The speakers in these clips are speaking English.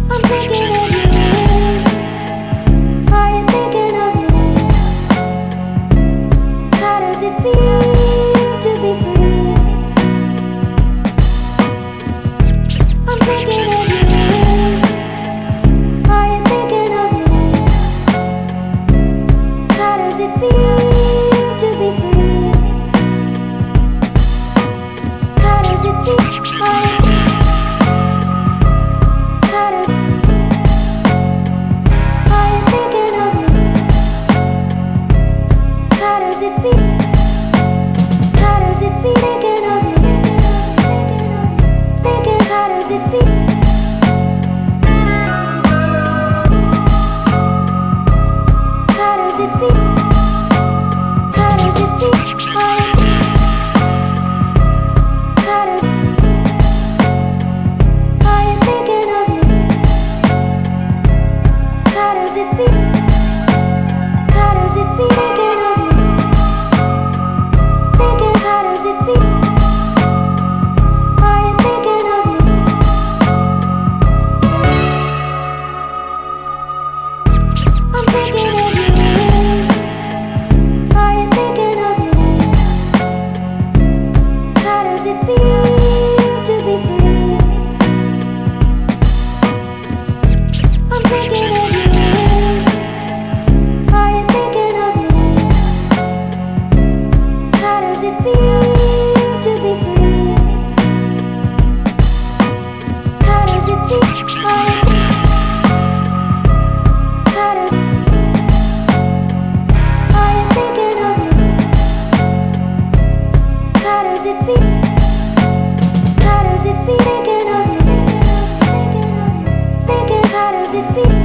I'm thinking of you. Are you thinking of me? How does it feel to be free? I'm thinking of you. Are you thinking of me? How does it feel to be free? How does it feel? How does Are you thinking of me? How does it feel? How does it feel? Thinking of me. Thinking, how does it feel? How does it feel? How does it feel? How does Are you thinking of me? How does it feel? How does it feel? Thinking of me. Thinking, how does it feel? Are you thinking of me? I'm thinking of you. Are you thinking of me? How does it feel to be free? I'm thinking of you. Are you thinking of me? How does it feel to be free? How does it feel? How does Are you thinking of me? How does it feel? How does it feel? Thinking of me. Thinking, how does it feel?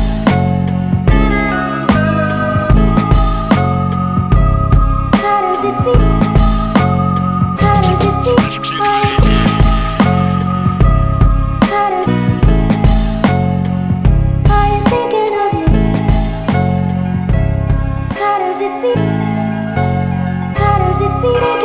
How does it feel? How does it feel? How does Are you thinking of me? How does it feel? How does it feel?